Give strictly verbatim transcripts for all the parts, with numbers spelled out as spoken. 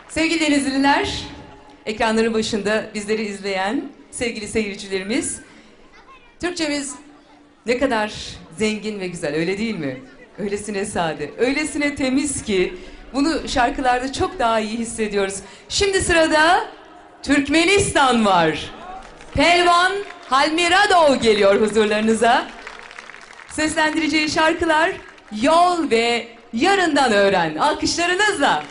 Sevgili Denizliler, ekranların başında bizleri izleyen sevgili seyircilerimiz, Türkçemiz ne kadar zengin ve güzel, öyle değil mi? Öylesine sade, öylesine temiz ki bunu şarkılarda çok daha iyi hissediyoruz. Şimdi sırada Türkmenistan var. Pelvan Halmiradov geliyor huzurlarınıza. Seslendireceği şarkılar Yol ve Yarından Öğren. Alkışlarınızla.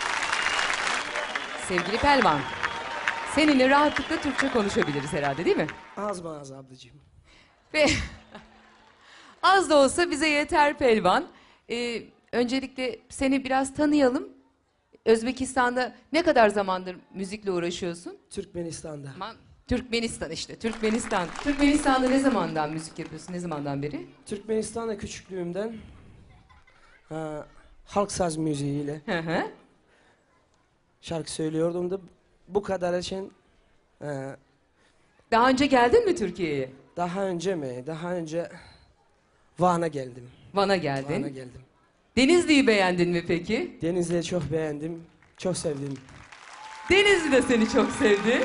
Sevgili Pelvan, seninle rahatlıkla Türkçe konuşabiliriz herhalde, değil mi? Az mı az ablacığım? Ve az da olsa bize yeter Pelvan. Ee, öncelikle seni biraz tanıyalım. Özbekistan'da ne kadar zamandır müzikle uğraşıyorsun? Türkmenistan'da. Aman, Türkmenistan işte, Türkmenistan. Türkmenistan'da ne zamandan müzik yapıyorsun, ne zamandan beri? Türkmenistan'da küçüklüğümden e, halk saz müziğiyle Hı hı. şarkı söylüyordum da bu kadar için e, Daha önce geldin mi Türkiye'ye? daha önce mi? Daha önce Van'a geldim. Van'a geldin. Van'a geldim. Denizli'yi beğendin mi peki? Denizli'yi çok beğendim. Çok sevdim. Denizli de seni çok sevdi.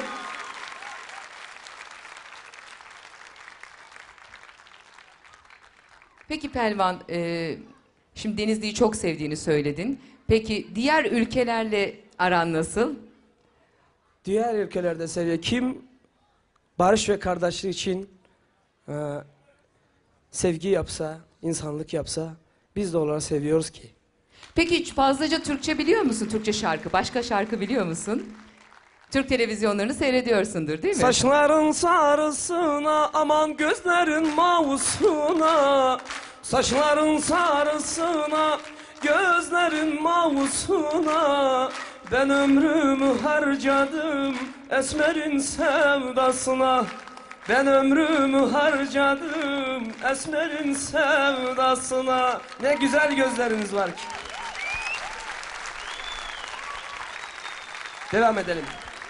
Peki Pelvan, e, şimdi Denizli'yi çok sevdiğini söyledin. Peki diğer ülkelerle aran nasıl? Diğer ülkelerde seviyor. Kim barış ve kardeşlik için e, sevgi yapsa, insanlık yapsa biz de onları seviyoruz ki. Peki hiç fazlaca Türkçe biliyor musun? Türkçe şarkı, başka şarkı biliyor musun? Türk televizyonlarını seyrediyorsundur değil mi? Saçların sarısına, aman gözlerin mavusuna. Saçların sarısına, gözlerin mavusuna. Ben ömrümü harcadım esmerin sevdasına. Ben ömrümü harcadım esmerin sevdasına. Ne güzel gözleriniz var ki. Devam edelim.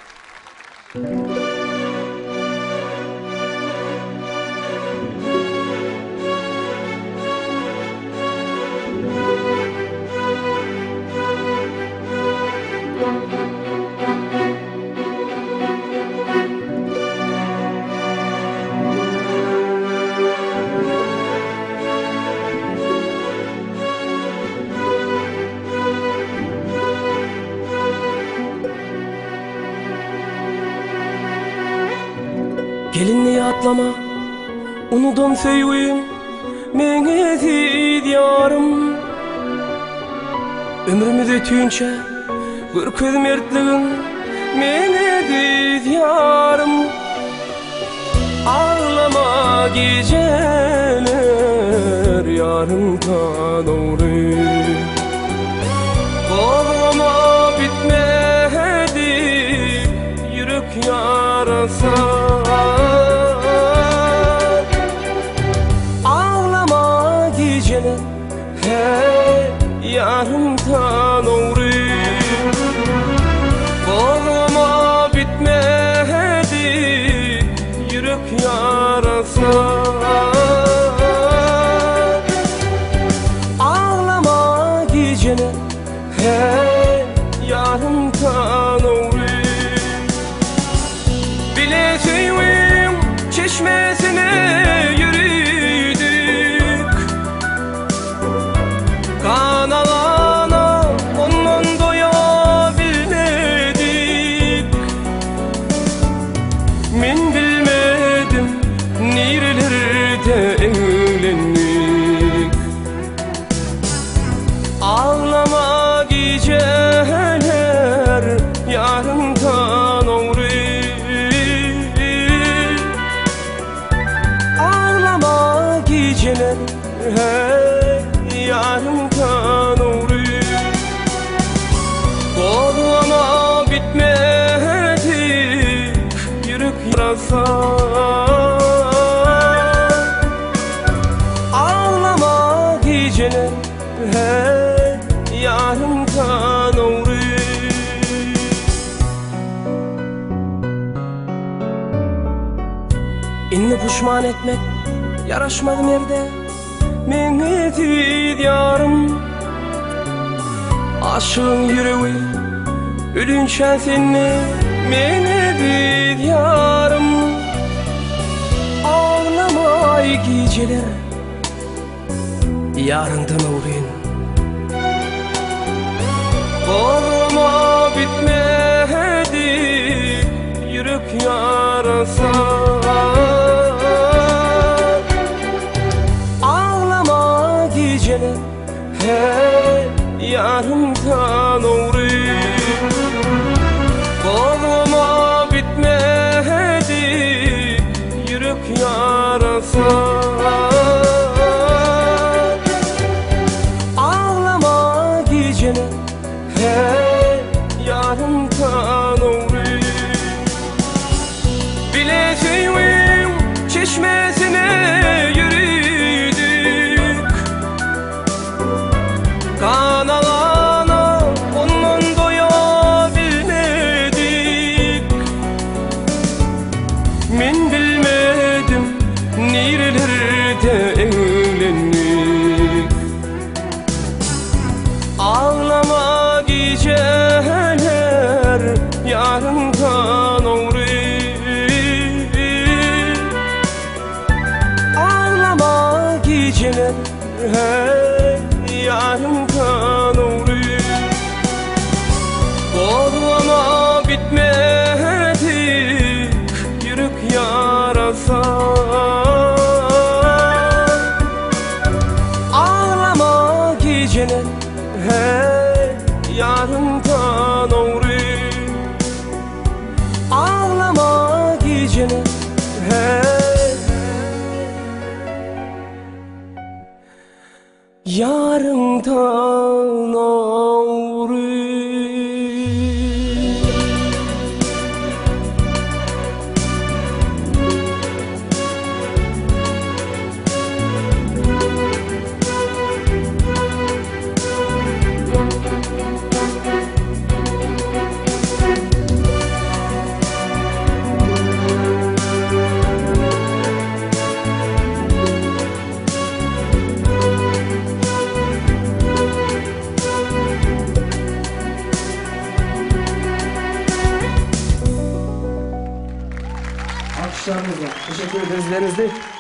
Gelinliği atlama, unudum feyvim, mene diyarım. Ömrümü dötünçe, kırk öz mertliğin, mene diyarım. Ağlama geceler, yarımdan doğru. Ağlama bitmedi, yürek yarasa. Ağlama geceler, hey yarımdan doğru. Ağlama bitmedi, yürek yarasa. Ağlama geceler, hey yarımdan doğru. Bileceğim çeşmesine yürüdük, kan alana ondan doyabilmedik. Min bilmedim nerelerde evlendik. Ağlama geceler, yarımdan doğru. Ağlama geceler, hey yarımdan doğru. Ağlama bitmedi, yürek yarasa. Ağlama geceler, hey yarımdan doğru. İnni pişman etmek yaraşmadı merde, mene diyarım. Aşığın yüreği Ölünçe seni meni yarım. Ağlamay geceler yarından uğrayın. Olma bitmedi yürek yarası. Ağlama geceler hey yarından uğrayın. Olma bitmedi yürek yarası. Ağlama geceler hey yarından uğrayın. Bileceğim çeşmesine yürüdük. Kanalana ondan doyabilmedik. Men bilmedim nerelerde evlendik. Ağlama geceler yarından uğrayın. Ağlama geceler hey yarından uğrayın. Olma bitmedik yürek yarası. Ağlama geceler hey yarından uğrayın. Ağlama geceler hey yarından uğrayın. Alkışlarınızla teşekkür ederiz.